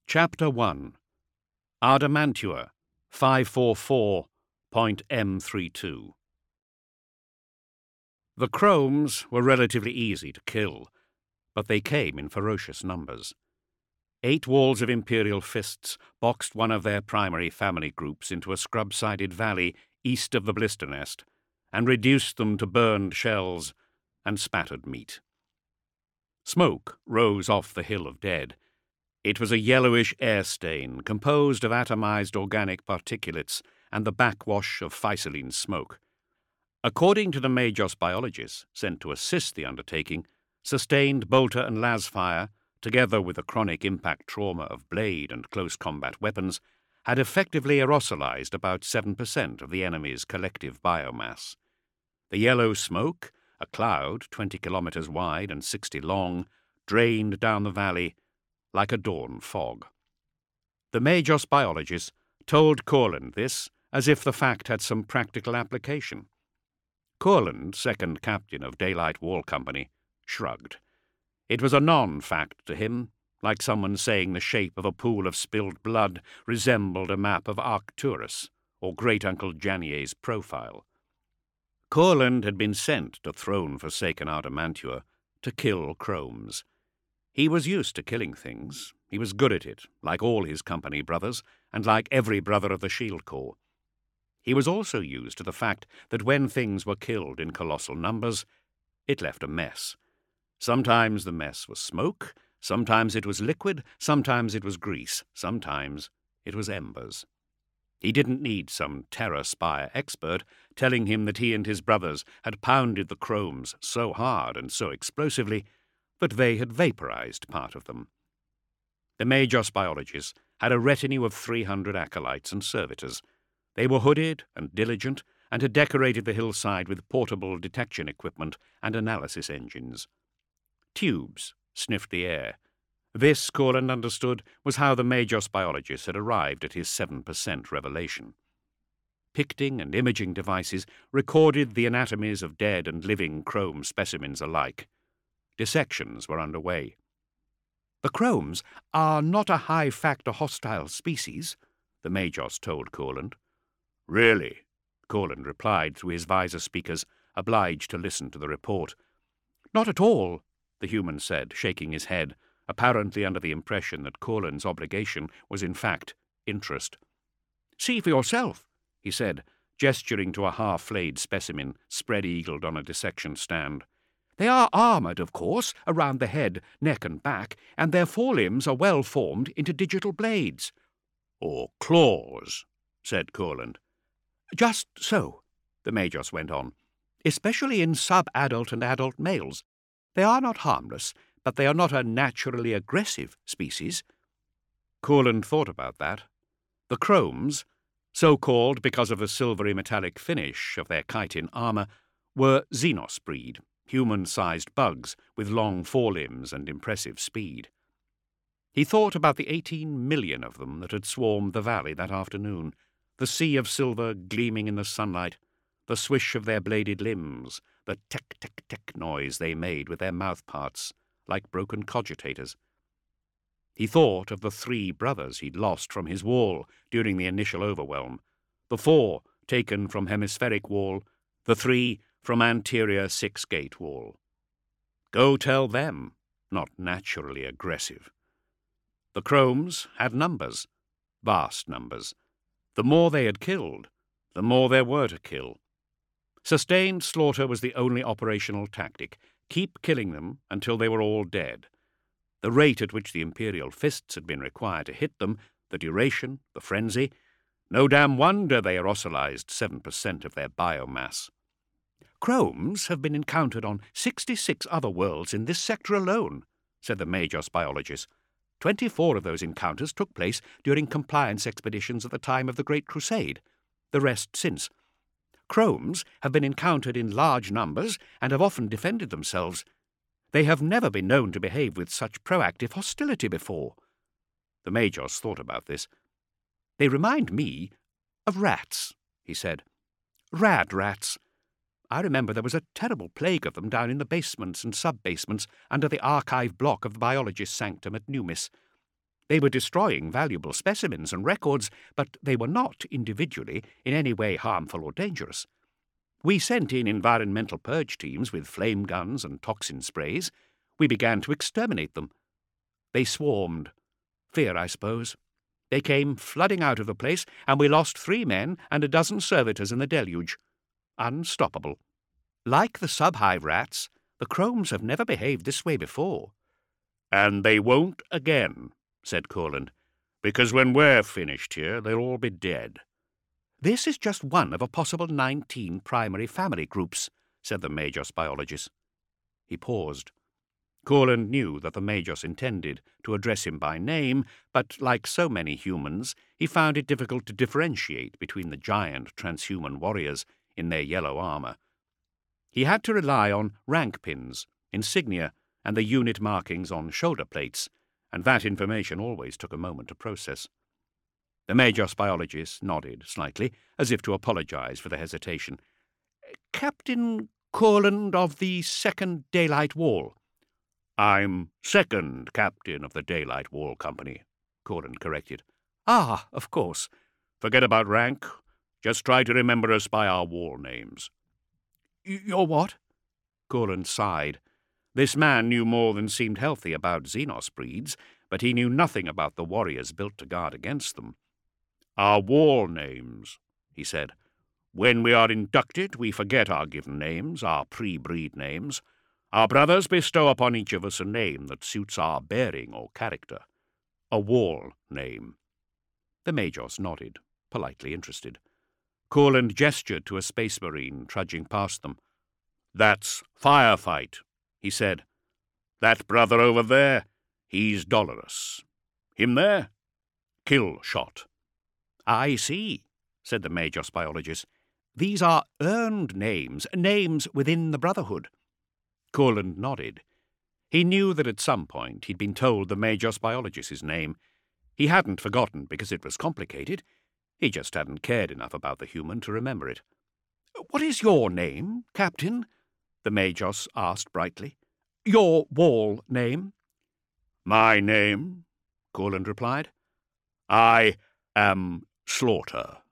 Chapter 1. Ardemantua, 544.M32. The chromes were relatively easy to kill, but they came in ferocious numbers. 8 walls of Imperial fists boxed one of their primary family groups into a scrub-sided valley east of the blister nest, and reduced them to burned shells and spattered meat. Smoke rose off the hill of dead. It was a yellowish air stain composed of atomized organic particulates and the backwash of physaline smoke. According to the Majos biologists sent to assist the undertaking, sustained bolter and las fire, together with the chronic impact trauma of blade and close combat weapons, had effectively aerosolized about 7% of the enemy's collective biomass. The yellow smoke, a cloud 20 kilometers wide and 60 long, drained down the valley like a dawn fog. The Majos biologists told Corland this as if the fact had some practical application. Corland, second captain of Daylight Wall Company, shrugged. It was a non-fact to him, like someone saying the shape of a pool of spilled blood resembled a map of Arcturus or Great-Uncle Janier's profile. Corland had been sent to throne-forsaken Ardemantua to kill chromes. He was used to killing things. He was good at it, like all his company brothers, and like every brother of the Shield Corps. He was also used to the fact that when things were killed in colossal numbers, it left a mess. Sometimes the mess was smoke, sometimes it was liquid, sometimes it was grease, sometimes it was embers. He didn't need some terror spire expert telling him that he and his brothers had pounded the chromes so hard and so explosively that they had vaporized part of them. The Majos biologists had a retinue of 300 acolytes and servitors. They were hooded and diligent and had decorated the hillside with portable detection equipment and analysis engines. Tubes sniffed the air. This, Corland understood, was how the Majos biologist had arrived at his 7% revelation. Picting and imaging devices recorded the anatomies of dead and living chrome specimens alike. Dissections were underway. "The chromes are not a high-factor hostile species," the Majos told Corland. "Really?" Corland replied through his visor speakers, obliged to listen to the report. "Not at all," the human said, shaking his head, apparently under the impression that Corland's obligation was in fact interest. "See for yourself," he said, gesturing to a half-flayed specimen spread-eagled on a dissection stand. "They are armoured, of course, around the head, neck and back, and their forelimbs are well formed into digital blades." "Or claws," said Corland. "Just so," the Majos went on, "especially in sub-adult and adult males. They are not harmless, but they are not a naturally aggressive species." Corland thought about that. The chromes, so called because of the silvery metallic finish of their chitin armour, were Xenos breed, human-sized bugs with long forelimbs and impressive speed. He thought about the 18 million of them that had swarmed the valley that afternoon, the sea of silver gleaming in the sunlight, the swish of their bladed limbs, the tick-tick-tick noise they made with their mouthparts, like broken cogitators. He thought of the 3 brothers he'd lost from his wall during the initial overwhelm, the 4 taken from hemispheric wall, the 3 from anterior 6-gate wall. Go tell them, not naturally aggressive. The chromes had numbers, vast numbers. The more they had killed, the more there were to kill. Sustained slaughter was the only operational tactic. Keep killing them until they were all dead. The rate at which the Imperial fists had been required to hit them, the duration, the frenzy, no damn wonder they aerosolized 7% of their biomass. "Chromes have been encountered on 66 other worlds in this sector alone," said the Majos biologist. 24 of those encounters took place during compliance expeditions at the time of the Great Crusade, the rest since. Chromes have been encountered in large numbers and have often defended themselves. They have never been known to behave with such proactive hostility before." The Majos thought about this. "They remind me of rats," he said. "Rad rats. I remember there was a terrible plague of them down in the basements and sub-basements under the archive block of the biologist's sanctum at Numis. They were destroying valuable specimens and records, but they were not, individually, in any way harmful or dangerous. We sent in environmental purge teams with flame guns and toxin sprays. We began to exterminate them. They swarmed. Fear, I suppose. They came flooding out of the place, and we lost 3 men and a dozen servitors in the deluge. Unstoppable. Like the sub-hive rats, the Chromes have never behaved this way before. "And they won't again," said Corland, "because when we're finished here, they'll all be dead." "This is just one of a possible 19 primary family groups," said the Magos biologist. He paused. Corland knew that the Magos intended to address him by name, but like so many humans, he found it difficult to differentiate between the giant transhuman warriors in their yellow armour. He had to rely on rank pins, insignia, and the unit markings on shoulder plates, and that information always took a moment to process. The Magos biologist nodded slightly, as if to apologize for the hesitation. "Captain Corland of the 2nd Daylight Wall." "I'm 2nd Captain of the Daylight Wall Company," Corland corrected. "Ah, of course. Forget about rank. Just try to remember us by our wall names." "Your what?" Corland sighed. This man knew more than seemed healthy about Xenos breeds, but he knew nothing about the warriors built to guard against them. "Our wall names," he said. "When we are inducted, we forget our given names, our pre-breed names. Our brothers bestow upon each of us a name that suits our bearing or character. A wall name." The Magos nodded, politely interested. Corland gestured to a space marine trudging past them. "That's Firefight," he said. "That brother over there, he's Dolorous. Him there, Killshot." "I see," said the Magos biologist. "These are earned names, names within the Brotherhood." Corland nodded. He knew that at some point he'd been told the Magos biologist's name. He hadn't forgotten because it was complicated. He just hadn't cared enough about the human to remember it. "What is your name, Captain?" the Magos asked brightly. "Your wall name?" "My name," Corland replied. "I am Slaughter."